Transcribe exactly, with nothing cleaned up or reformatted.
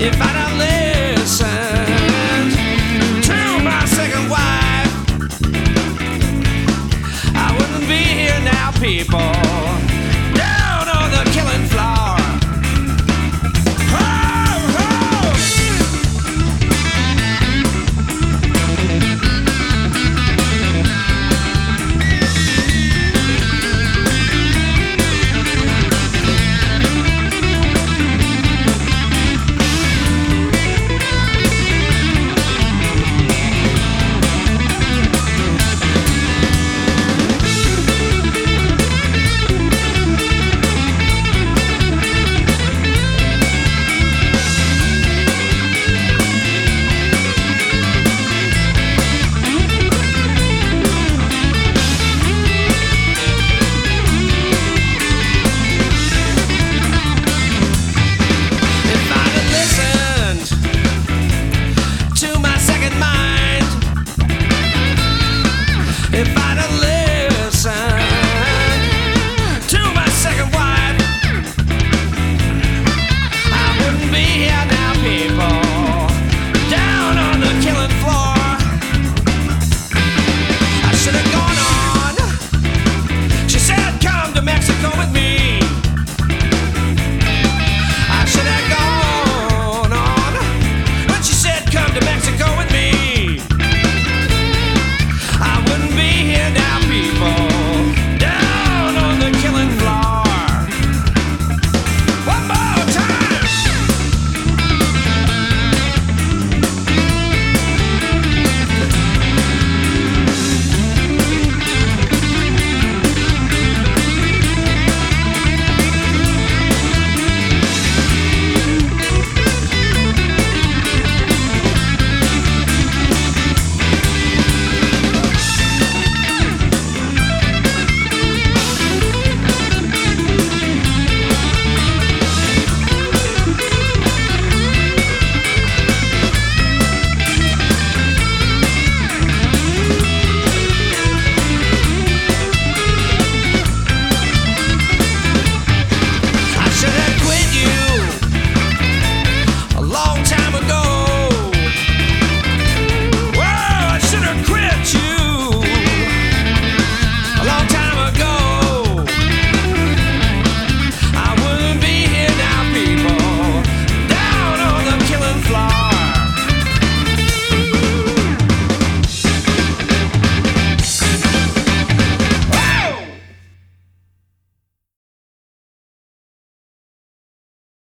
If I'd have listened to my second wife, I wouldn't be here now, people, down on the killing floor. If I'd have listened to my second wife, I wouldn't be here now, people, down on the killing floor. I should have gone on. She said, come to Mexico with me.